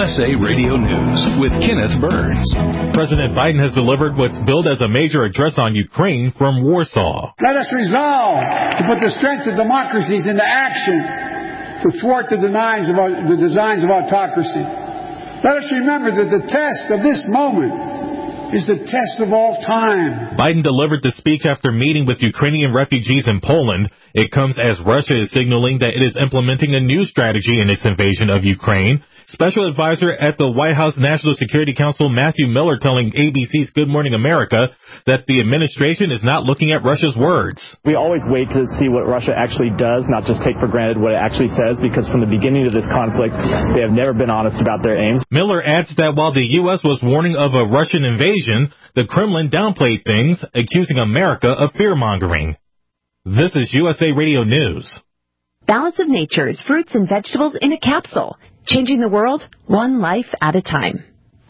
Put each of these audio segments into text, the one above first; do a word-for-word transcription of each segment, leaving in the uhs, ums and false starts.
S A Radio News with Kenneth Burns. President Biden has delivered what's billed as a major address on Ukraine from Warsaw. Let us resolve to put the strengths of democracies into action to thwart the designs of, the designs of autocracy. Let us remember that the test of this moment is the test of all time. Biden delivered the speech after meeting with Ukrainian refugees in Poland. It comes as Russia is signaling that it is implementing a new strategy in its invasion of Ukraine. Special advisor at the White House National Security Council, Matthew Miller, telling A B C's Good Morning America that the administration is not looking at Russia's words. We always wait to see what Russia actually does, not just take for granted what it actually says, because from the beginning of this conflict, they have never been honest about their aims. Miller adds that while the U S was warning of a Russian invasion, the Kremlin downplayed things, accusing America of fear-mongering. This is U S A Radio News. Balance of Nature's fruits and vegetables in a capsule. Changing the world, one life at a time.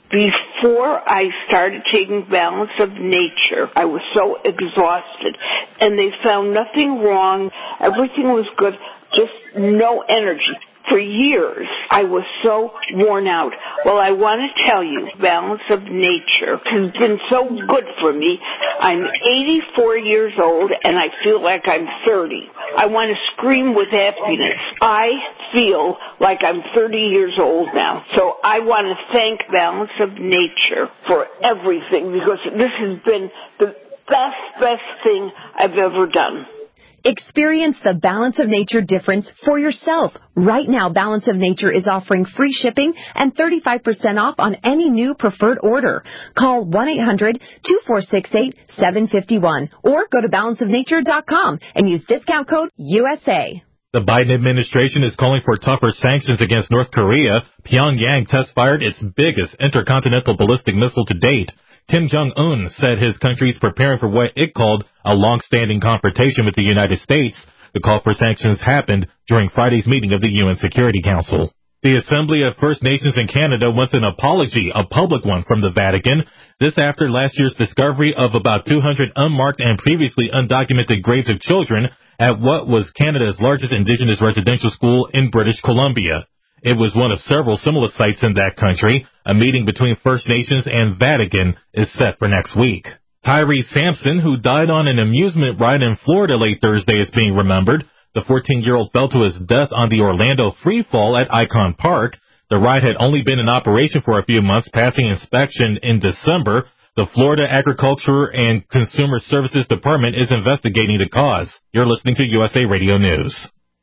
Before I started taking Balance of Nature, I was so exhausted, and they found nothing wrong. Everything was good, just no energy. For years, I was so worn out. Well, I want to tell you, Balance of Nature has been so good for me. I'm eighty-four years old, and I feel like I'm thirty. I want to scream with happiness. I feel like I'm thirty years old now. So I want to thank Balance of Nature for everything, because this has been the best, best thing I've ever done. Experience the Balance of Nature difference for yourself. Right now, Balance of Nature is offering free shipping and thirty-five percent off on any new preferred order. Call one eight hundred two four six eight seven five one or go to balance of nature dot com and use discount code U S A. The Biden administration is calling for tougher sanctions against North Korea. Pyongyang test-fired its biggest intercontinental ballistic missile to date. Kim Jong-un said his country is preparing for what it called a long-standing confrontation with the United States. The call for sanctions happened during Friday's meeting of the U N Security Council. The Assembly of First Nations in Canada wants an apology, a public one, from the Vatican. This after last year's discovery of about two hundred unmarked and previously undocumented graves of children at what was Canada's largest Indigenous residential school in British Columbia. It was one of several similar sites in that country. A meeting between First Nations and Vatican is set for next week. Tyree Sampson, who died on an amusement ride in Florida late Thursday, is being remembered. The fourteen-year-old fell to his death on the Orlando Free Fall at Icon Park. The ride had only been in operation for a few months, passing inspection in December. The Florida Agriculture and Consumer Services Department is investigating the cause. You're listening to U S A Radio News.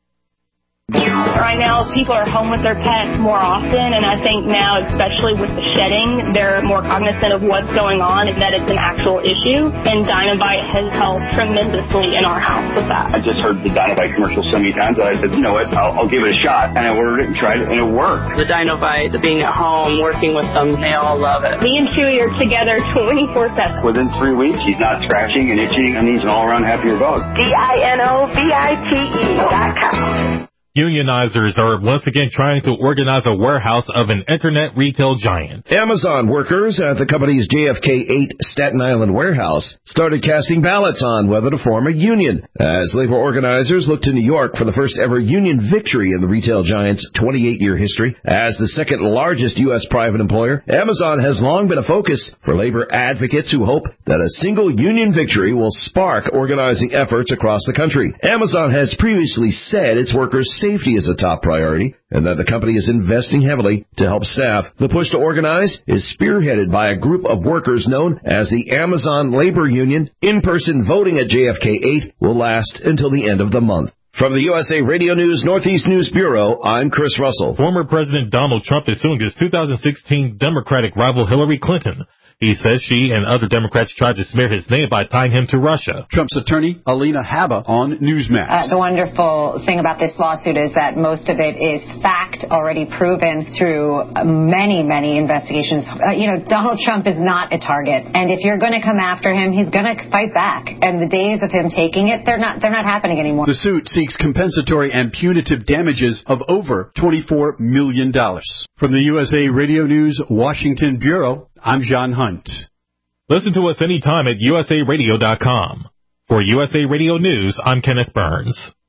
Right now, people are home with their pets more often, and I think now, especially with the shedding, they're more cognizant of what's going on and that it's an actual issue, and Dinovite has helped tremendously in our house with that. I just heard the Dinovite commercial so many times that I said, you know what, I'll, I'll give it a shot, and I ordered it and tried it, and it worked. The Dinovite, the being at home, working with them, they all love it. Me and Chewy are together twenty-four seven. Within three weeks, he's not scratching and itching, and he's an all-around happier dog. D I N O V I T E dot com. Unionizers are once again trying to organize a warehouse of an internet retail giant. Amazon workers at the company's J F K eight Staten Island warehouse started casting ballots on whether to form a union as labor organizers look to New York for the first ever union victory in the retail giant's twenty-eight-year history. As the second largest U S private employer, Amazon has long been a focus for labor advocates who hope that a single union victory will spark organizing efforts across the country. Amazon has previously said its workers' safety is a top priority and that the company is investing heavily to help staff. The push to organize is spearheaded by a group of workers known as the Amazon Labor Union. In-person voting at J F K eight will last until the end of the month. From the U S A Radio News Northeast News Bureau, I'm Chris Russell. Former President Donald Trump is suing his two thousand sixteen Democratic rival Hillary Clinton. He says she and other Democrats tried to smear his name by tying him to Russia. Trump's attorney, Alina Habba, on Newsmax. Uh, the wonderful thing about this lawsuit is that most of it is fact already proven through many, many investigations. Uh, you know, Donald Trump is not a target. And if you're going to come after him, he's going to fight back. And the days of him taking it, they're not, they're not happening anymore. The suit seeks compensatory and punitive damages of over twenty-four million dollars. From the U S A Radio News Washington Bureau, I'm John Hunt. Listen to us anytime at U S A radio dot com. For U S A Radio News, I'm Kenneth Burns.